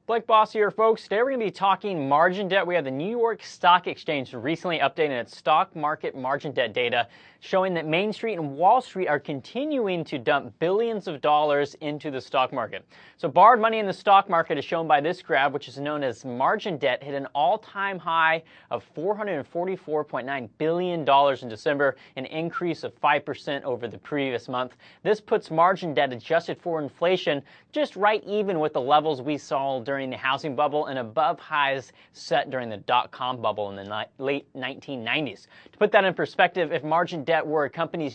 Blake Boss here, folks. Today we're going to be talking margin debt. We have the New York Stock Exchange recently updating its stock market margin debt data, showing that Main Street and Wall Street are continuing to dump billions of dollars into the stock market. So borrowed money in the stock market is shown by this graph, which is known as margin debt, hit an all-time high of $444.9 billion in December, an increase of 5% over the previous month. This puts margin debt adjusted for inflation just right even with the levels we saw during the housing bubble and above highs set during the dot-com bubble in the late 1990s. To put that in perspective, if margin debt were a country's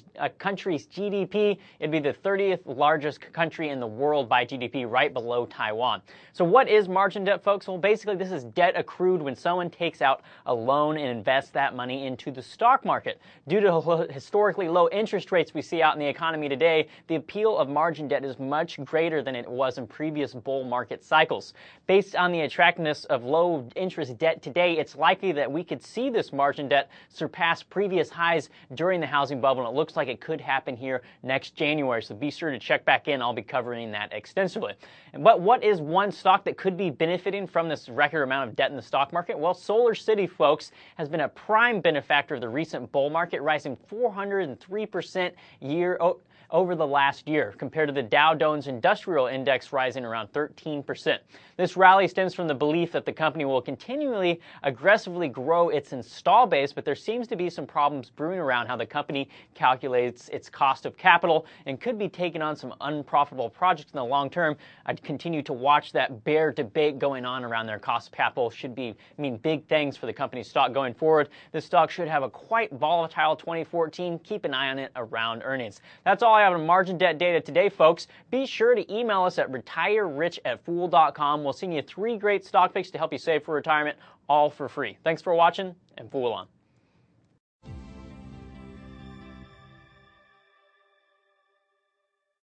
GDP, it'd be the 30th largest country in the world by GDP, right below Taiwan. So what is margin debt, folks? Well, basically this is debt accrued when someone takes out a loan and invests that money into the stock market. Due to historically low interest rates we see out in the economy today, the appeal of margin debt is much greater than it was in previous bull market cycles. Based on the attractiveness of low interest debt today, it's likely that we could see this margin debt surpass previous highs during the housing bubble, and it looks like it could happen here next January. So be sure to check back in. I'll be covering that extensively. But what is one stock that could be benefiting from this record amount of debt in the stock market? Well, SolarCity, folks, has been a prime benefactor of the recent bull market, rising 403% over the last year, compared to the Dow Jones Industrial Index rising around 13%. This rally stems from the belief that the company will continually aggressively grow its install base, but there seems to be some problems brewing around how the company calculates its cost of capital and could be taking on some unprofitable projects in the long term. I'd continue to watch that bear debate going on around their cost of capital. Should mean big things for the company's stock going forward. This stock should have a quite volatile 2014. Keep an eye on it around earnings. That's all I have on margin debt data today, folks. Be sure to email us at retirerich@fool.com. We'll send you 3 great stock picks to help you save for retirement, all for free. Thanks for watching, and Fool on.